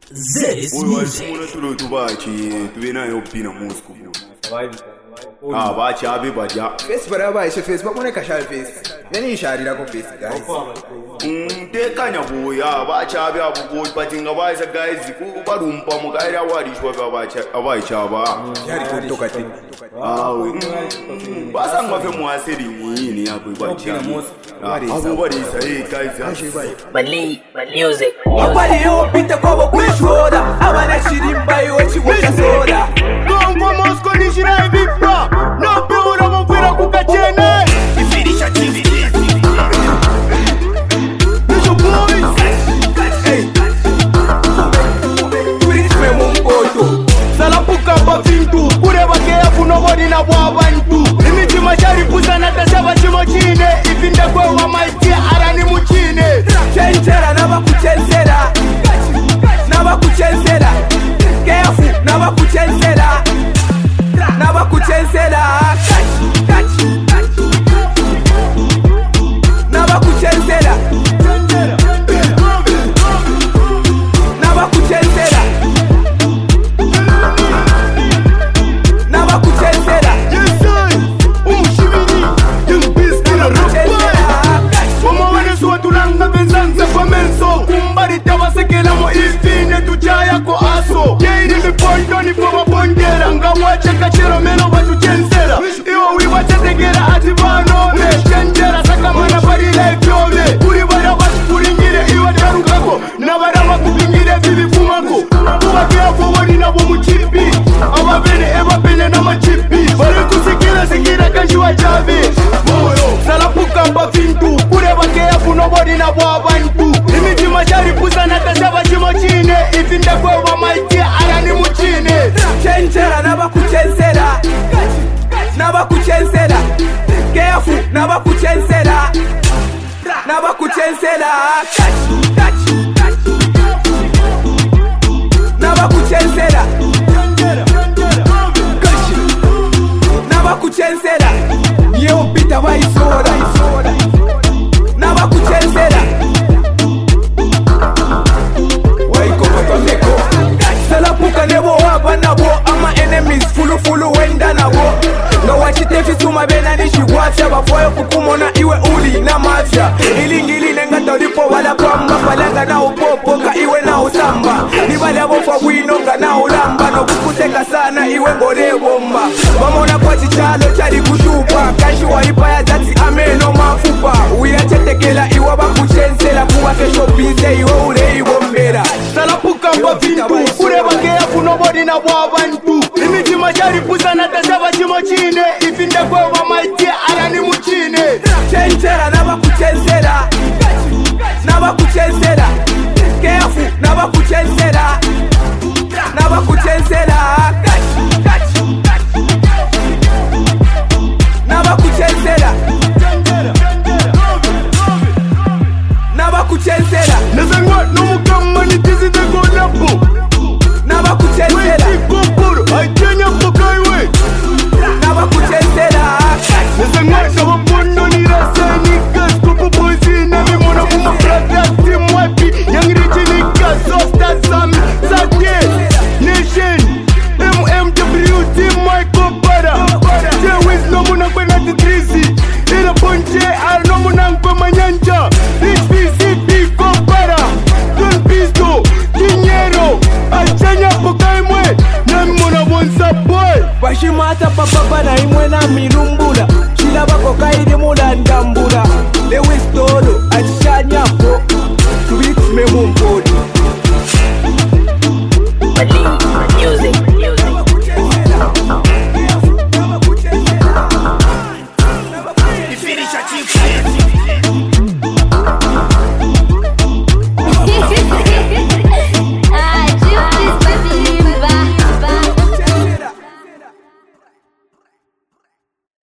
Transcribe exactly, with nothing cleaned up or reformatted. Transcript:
This music. Ah, bachi abi baja. Face para baixo, face para quando cachar face. Vem enxar ir com face, guys. Um te kanya boya, bachi abi abu boy patinga baisa guys. Ku barumpa mo kaira wadi shwa bachi abai chaba. Yari ko toka ti. Ah, basa ngafe mo asedi yini yapo bachi. Abu bari sai guys. Bali, music. Nobody yo pita kwa kwa shoda. Abana shirimba yo chiwosha soda. Gongo Moscow ni shirai bipa. No pura mo pira kukachene. Ifirisha T V. Bicho boy. Hey. Turisme mumpoto. Salapuka pa fintu. Kure bakea kuno bodi na wabantu. Imiti mashari pusa na tasaba chimo chine. Ipinde kwa wa maiti arani muchine. Chenchera naba kuchensera. Naba kuchensera. Careful naba kuchensera. Naba kuchensera. Naba kuchensera. Naba kuchensera. Naba kuchensera. Yes sir. Umushibiri. Yung biskina rapa. Como wane suwa tulanga benzanza kwa menso. Kumbari tawa sekela mo ifine tuchaya ko aso. Yeini mi pondo ni foma bongera. Nga wache kachero meno watu chensera. Iwa wiwa chategera ati vano me. Chenjera saka mana pari life yome. Kuri bada watu kuringire iwa tarukako. Na bada waku pingire bibi fumako. Kuwa kia forward na bomu chipi. Awa bene eva bene na machipi. Bale kusikira sikira kashiwa chavi. Salapuka pa fintu. Kure bakea kuno bodi na wabantu. Imiti mashari pusa na tasaba chimo chine. Ifinde kwa wa maiti arani muchine. Chenchera naba kuchensera. Naba kuchensera. Careful naba kuchensera. Naba kuchensera. Naba kuchensera. Naba kuchensera. Yo pita vai soda. Naba kuchensera. Wai kokoto neko. Salapuka nebo waba nabo. Ama enemies fulu fulu wenda nabo. No wachitefi suma bena nishi wafya. Bafoyo kukumona iwe uli na mafya. Ilingili nenga tolipo wala kwamba. Palanga na upopoka iwe na usamba. Nibala bofa winoga na ulamba. No kukuseka sana iwe ngore bomba. Bamona kwa chichalo chari kushupa. Kanshi waipa ya zati ameno mafupa. Uyachetekela iwa bakuchensela. Kuwa fesho bize iwe ule iwombera. Salapuka pa fintu. Kure bakea kuno bodi na wabantu. Imiti mashari pusa na tasaba chimo chine. Ifinde kwa wa maiti arani muchine. Chenchera naba kuchensera. Naba kuchensera. Careful naba kuchensera. Naba kuchensera. Naba kuchensera. Naba kuchensera. Nezangwa no mukama ni tizi de gonapo. Naba kuchensera. Weti kopuru aikenya pokaiwe. Naba kuchensera. Nezangwa na wambono ni rasani gas kupu poisi na mimona kuma product mwapi. Yang richi ni gas sosta sami sake. Nation M M W team Michael Bada. Jewis no muna kwena titrizi. Ina ponche ar no muna nkwe manyanja. Rich V C P Kopara. Don Pisto Kinyero. Achanya pokai mwe. Na muna bonsa boy. Bashimata papa na imwe na mirumu.